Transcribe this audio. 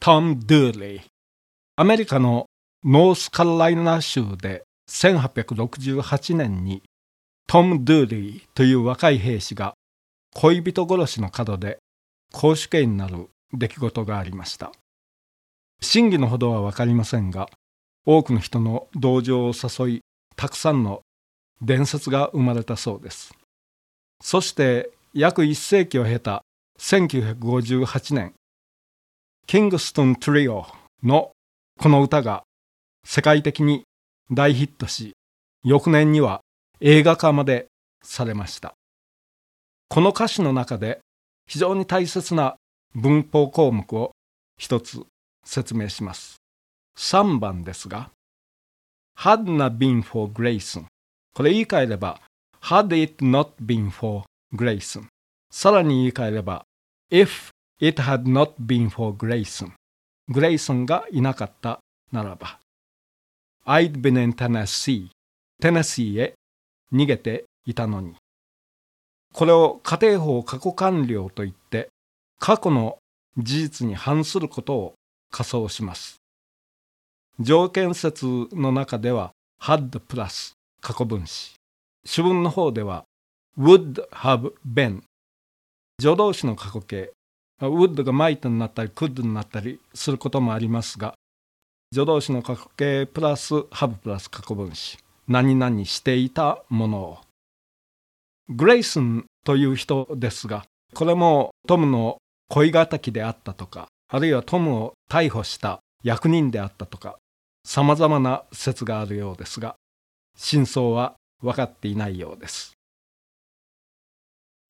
トム・ドゥーリー。アメリカのノースカロライナ州で1868年にトム・ドゥーリーという若い兵士が恋人殺しの門で絞首刑になる出来事がありました。真偽のほどは分かりませんが、多くの人の同情を誘い、たくさんの伝説が生まれたそうです。そして約1世紀を経た1958年、キングストン・トリオのこの歌が世界的に大ヒットし、翌年には映画化までされました。この歌詞の中で非常に大切な文法項目を一つ説明します。3番ですが、Had not been for Grayson。これ言い換えれば、Had it not been for Grayson。さらに言い換えれば、If it had not been for Grayson。グレイソンがいなかったならば。I'd been in Tennessee。テネシーへ逃げていたのに。これを仮定法過去完了といって、過去の事実に反することを仮想します。条件節の中では had プラス過去分詞。主文の方では would have been。助動詞の過去形。would が might になったり could になったりすることもありますが、助動詞の過去形プラス have プラス過去分詞。何々していたものを。グレイソンという人ですが、これもトムの恋敵であったとか、あるいはトムを逮捕した役人であったとか、様々な説があるようですが、真相は分かっていないようです。